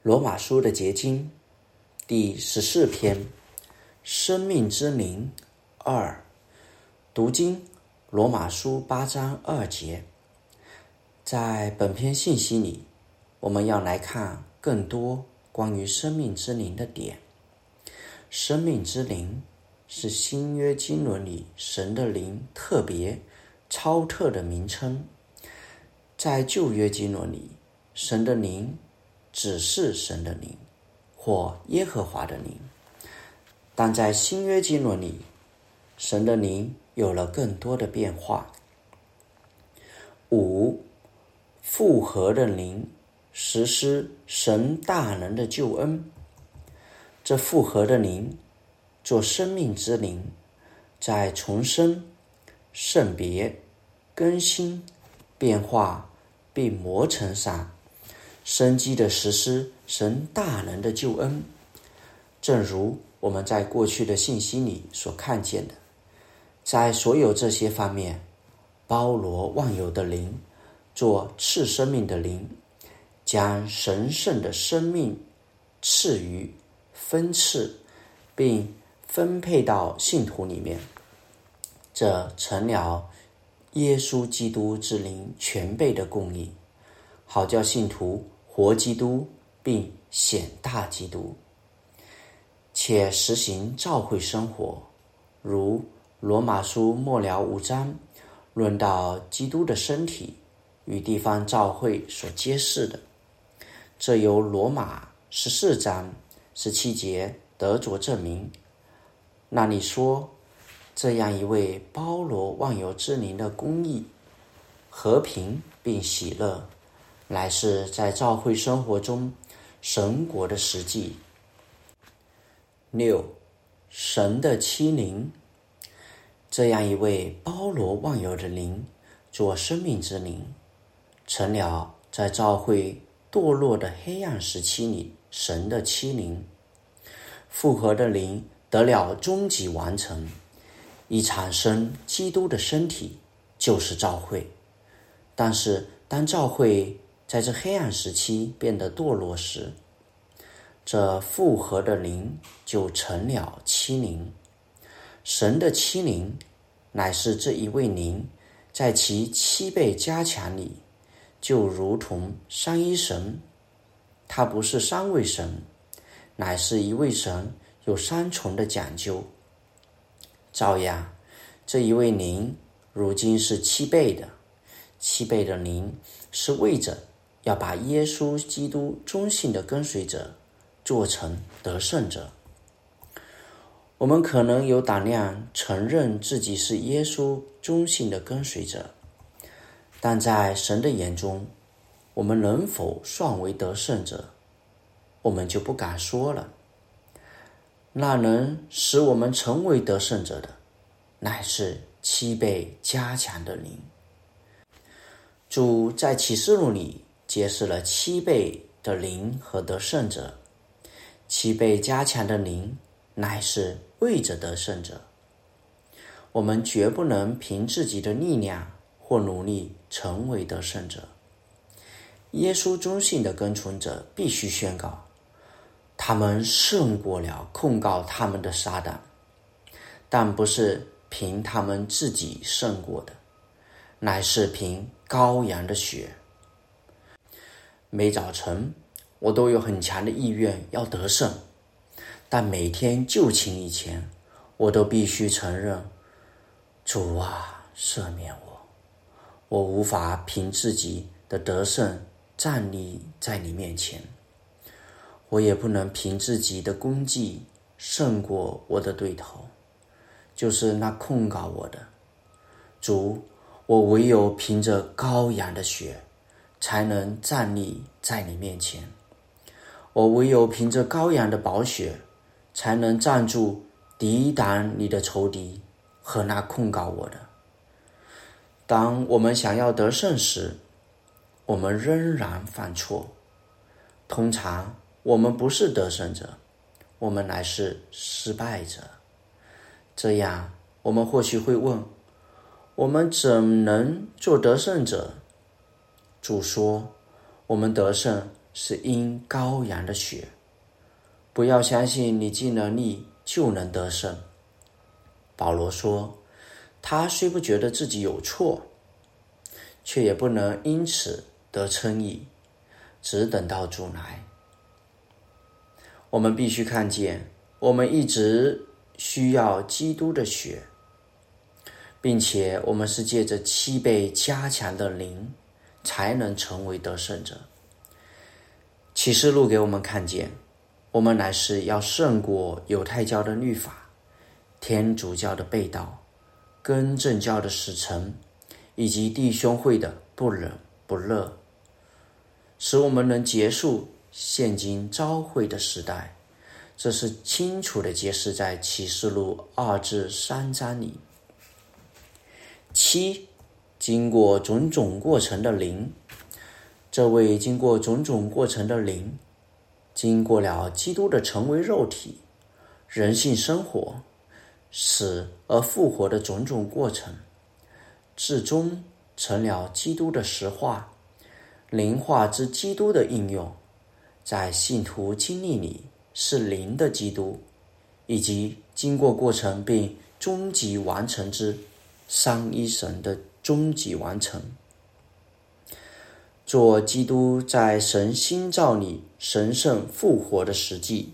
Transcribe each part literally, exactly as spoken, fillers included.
罗马书的结晶第十四篇，生命之灵二。读经罗马书八章二节。在本篇信息里，我们要来看更多关于生命之灵的点。生命之灵是新约经纶里神的灵特别超特的名称。在旧约经纶里，神的灵只是神的灵或耶和华的灵，但在新约经纶里，神的灵有了更多的变化。五，复活的灵实施神大能的救恩。这复活的灵做生命之灵，在重生、圣别、更新、变化并磨成上生机的实施神大能的救恩。正如我们在过去的信息里所看见的，在所有这些方面，包罗万有的灵做赐生命的灵，将神圣的生命赐予、分赐并分配到信徒里面，这成了耶稣基督之灵全备的供应，好叫信徒活基督并显大基督，且实行教会生活，如罗马书末了五章论到基督的身体与地方教会所揭示的，这由罗马十四章十七节得着证明。那里说，这样一位包罗万有之灵的公义、和平并喜乐，乃是在教会生活中神国的实际。六，神的七灵。这样一位包罗万有的灵做生命之灵，成了在教会堕落的黑暗时期里神的七灵。复活的灵得了终极完成，以产生基督的身体，就是教会。但是当教会在这黑暗时期变得堕落时，这复活的灵就成了七灵。神的七灵乃是这一位灵在其七倍加强里，就如同三一神，他不是三位神，乃是一位神，有三重的讲究。照样，这一位灵如今是七倍的，七倍的灵是为着要把耶稣基督忠信的跟随者做成得胜者。我们可能有胆量承认自己是耶稣忠信的跟随者，但在神的眼中，我们能否算为得胜者，我们就不敢说了。那能使我们成为得胜者的，乃是七倍加强的灵。主在启示录里揭示了七倍的灵和得胜者，七倍加强的灵乃是为着得胜者。我们绝不能凭自己的力量或努力成为得胜者。耶稣忠信的跟从者必须宣告，他们胜过了控告他们的撒旦，但不是凭他们自己胜过的，乃是凭羔羊的血。每早晨我都有很强的意愿要得胜，但每天就寝以前，我都必须承认，主啊，赦免我，我无法凭自己的得胜站立在你面前，我也不能凭自己的功绩胜过我的对头，就是那控告我的。主，我唯有凭着羔羊的血才能站立在你面前，我唯有凭着羔羊的宝血才能站住抵挡你的仇敌和那控告我的。当我们想要得胜时，我们仍然犯错。通常我们不是得胜者，我们乃是失败者。这样我们或许会问，我们怎能做得胜者？主说，我们得胜是因羔羊的血。不要相信你尽了力就能得胜。保罗说，他虽不觉得自己有错，却也不能因此得称义，只等到主来。我们必须看见，我们一直需要基督的血，并且我们是借着七倍加强的灵才能成为得胜者。启示录给我们看见，我们乃是要胜过犹太教的律法、天主教的背道、更正教的死沉，以及弟兄会的不冷不热，使我们能结束现今召会的时代。这是清楚地揭示在启示录二至三章里。七，经过种种过程的灵。这位经过种种过程的灵，经过了基督的成为肉体、人性生活、死而复活的种种过程，至终成了基督的实化、灵化之基督的应用，在信徒经历里是灵的基督，以及经过过程并终极完成之三一神的终极完成，做基督在神新造里神圣复活的实际。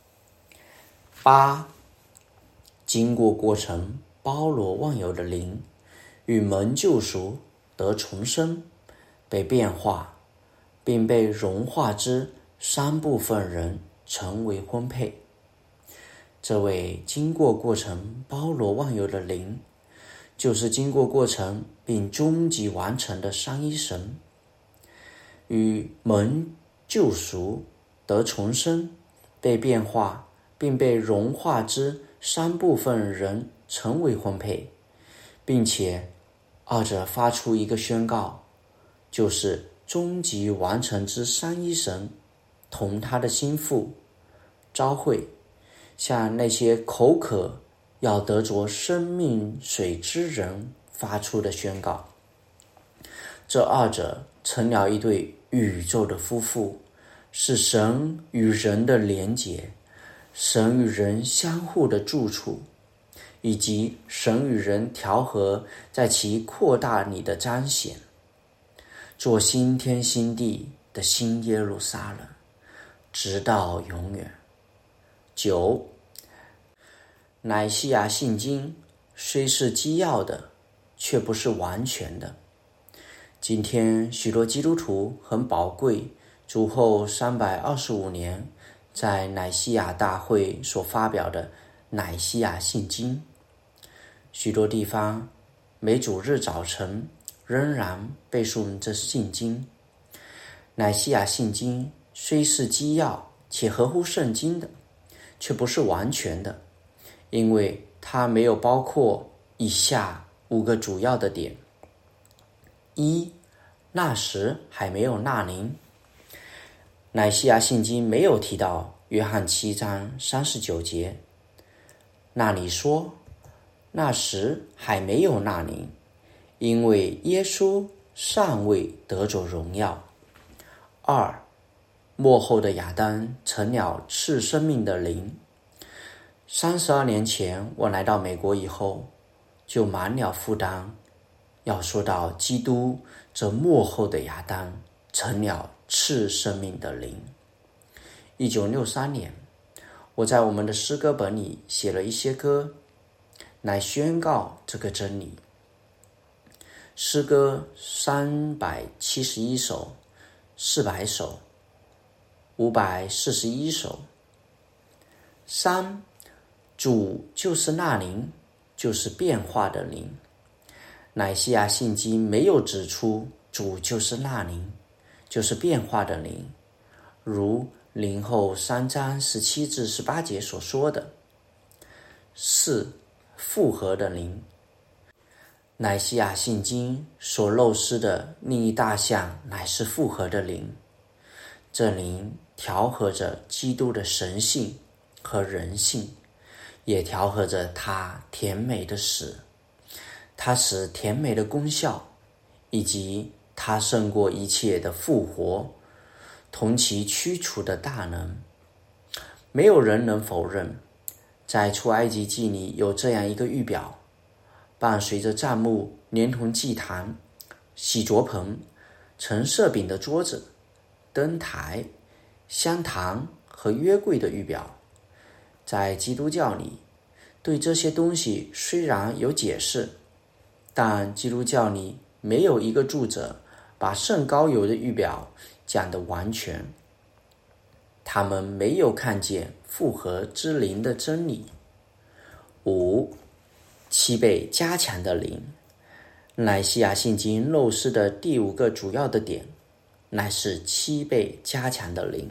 八，经过过程包罗万有的灵，与蒙救赎、得重生、被变化，并被融化之三部分人成为婚配。这位经过过程包罗万有的灵，就是经过过程并终极完成的三一神，与蒙救赎、得重生、被变化并被融化之三部分人成为婚配，并且二者发出一个宣告，就是终极完成之三一神同他的心腹召会，向那些口渴要得着生命水之人发出的宣告。这二者成了一对宇宙的夫妇，是神与人的连结，神与人相互的住处，以及神与人调和在其扩大里的彰显，做新天新地的新耶路撒冷，直到永远。九，乃西亚信经虽是基要的，却不是完全的。今天许多基督徒很宝贵主后三百二十五年在乃西亚大会所发表的乃西亚信经，许多地方每主日早晨仍然背诵这信经。乃西亚信经虽是基要且合乎圣经的，却不是完全的，因为它没有包括以下五个主要的点。一，那时还没有纳灵。乃西亚信经没有提到约翰七章三十九节，那里说那时还没有纳灵，因为耶稣尚未得着荣耀。二，末后的亚当成了赐生命的灵。三十二年前我来到美国以后，就满了负担，要说到基督这末后的亚当成了赐生命的灵。一九六三年，我在我们的诗歌本里写了一些歌，来宣告这个真理。诗歌三百七十一首、四百首、五百四十一首。三，主就是那灵，就是变化的灵。乃西亚信经没有指出主就是那灵，就是变化的灵，如灵后三章十七至十八节所说的。四，复合的灵。乃西亚信经所漏失的另一大项乃是复合的灵，这灵调和着基督的神性和人性，也调和着他甜美的死，他使甜美的功效，以及他胜过一切的复活， 同其驱除的大能。没有人能否认，在出埃及记里有这样一个预表，伴随着帐幕，连同祭坛、洗濯盆、盛色饼的桌子、灯台、香坛和约柜的预表。在基督教里，对这些东西虽然有解释，但基督教里没有一个注者把圣膏油的预表讲得完全。他们没有看见复合之灵的真理。五、七倍加强的灵。乃西亚信经漏示的第五个主要的点，乃是七倍加强的灵。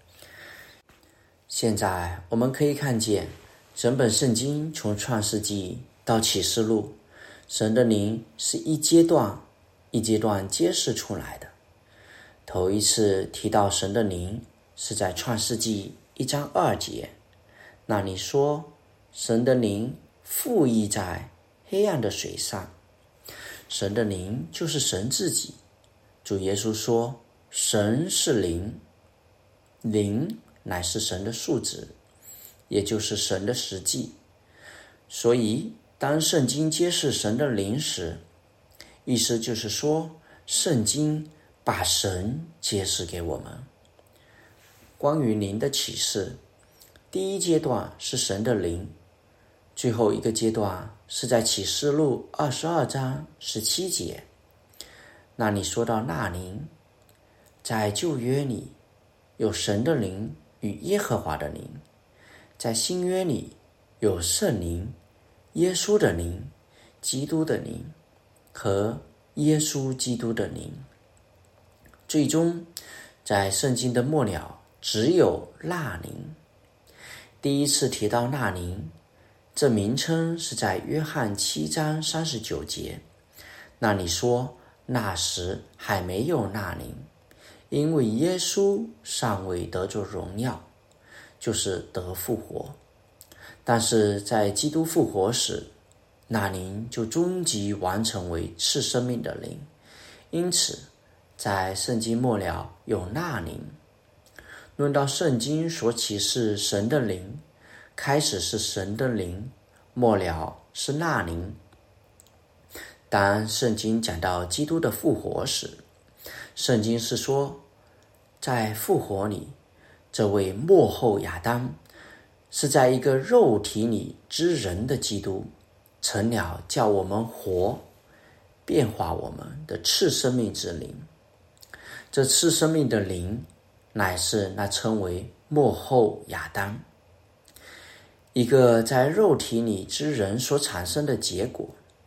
现在我们可以看见，整本圣经从创世纪到启示录，神的灵是一阶段一阶段揭示出来的。头一次提到神的灵是在创世纪一章二节，那里说神的灵附溢在黑暗的水上。神的灵就是神自己。主耶稣说，神是灵，灵乃是神的数值，也就是神的实际。所以当圣经揭示神的灵时，意思就是说，圣经把神揭示给我们。关于灵的启示，第一阶段是神的灵，最后一个阶段是在启示录二十二章十七节，那里说到那灵。在旧约里有神的灵与耶和华的灵，在新约里有圣灵、耶稣的灵、基督的灵和耶稣基督的灵。最终在圣经的末了只有那灵。第一次提到那灵，这名称是在约翰七章三十九节，那里说那时还没有那灵，因为耶稣尚未得着荣耀，就是得复活。但是在基督复活时，那灵就终极完成为赐生命的灵，因此在圣经末了有那灵。论到圣经所启示神的灵，开始是神的灵，末了是那灵。当圣经讲到基督的复活时，圣经是说，在复活里，这位末后亚当是在一个肉体里之人的基督，成了叫我们活、变化我们的赐生命之灵。这赐生命的灵乃是那称为末后亚当，一个在肉体里之人所产生的结果。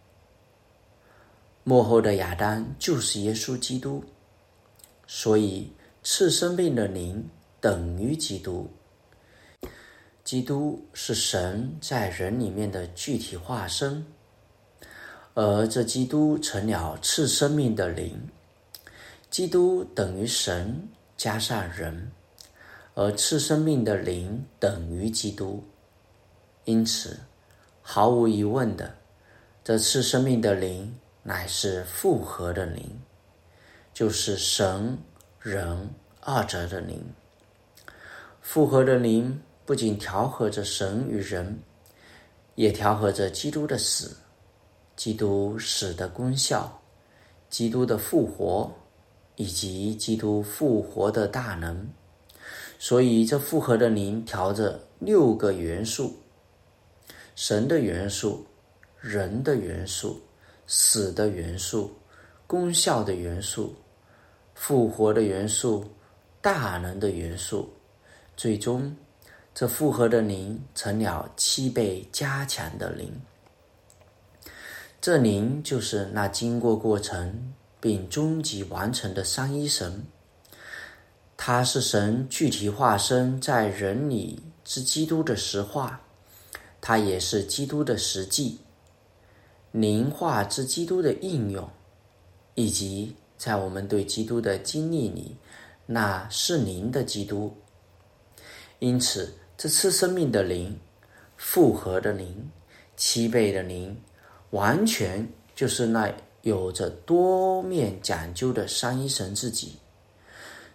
末后的亚当就是耶稣基督，所以赐生命的灵等于基督。基督是神在人里面的具体化身，而这基督成了赐生命的灵。基督等于神加上人，而赐生命的灵等于基督。因此毫无疑问的，这赐生命的灵乃是复合的灵，就是神人二者的灵。复合的灵不仅调和着神与人，也调和着基督的死、基督死的功效、基督的复活以及基督复活的大能。所以这复合的灵调着六个元素：神的元素、人的元素、死的元素、功效的元素、复活的元素、大能的元素。最终这复合的灵成了七倍加强的灵。这灵就是那经过过程并终极完成的三一神，他是神具体化身在人里之基督的实化，他也是基督的实际，灵化之基督的应用，以及在我们对基督的经历里，那是灵的基督。因此这赐生命的灵、复合的灵、七倍的灵，完全就是那有着多面讲究的三一神自己。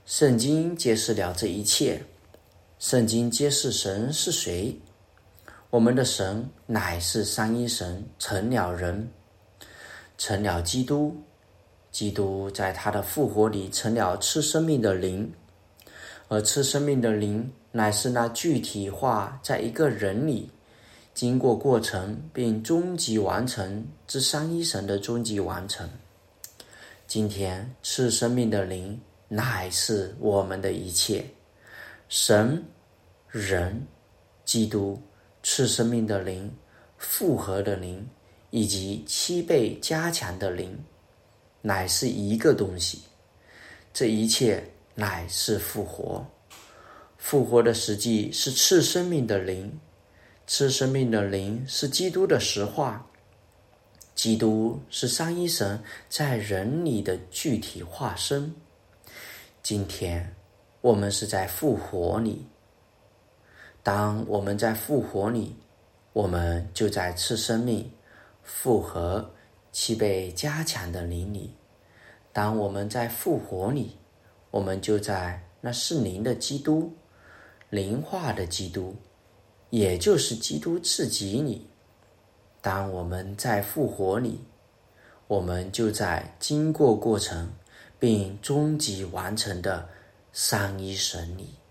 圣经揭示了这一切。圣经揭示神是谁。我们的神乃是三一神，成了人，成了基督。基督在他的复活里成了赐生命的灵，而赐生命的灵乃是那具体化在一个人里，经过过程并终极完成之三一神的终极完成。今天赐生命的灵乃是我们的一切。神、人、基督、赐生命的灵、复活的灵以及七倍加强的灵，乃是一个东西。这一切乃是复活。复活的实际是赐生命的灵，赐生命的灵是基督的实化。基督是三一神在人里的具体化身。今天我们是在复活里。当我们在复活里，我们就在赐生命、复活、七倍加强的灵里。当我们在复活里，我们就在那是灵的基督、灵化的基督，也就是基督自己里。当我们在复活里，我们就在经过过程并终极完成的三一神里。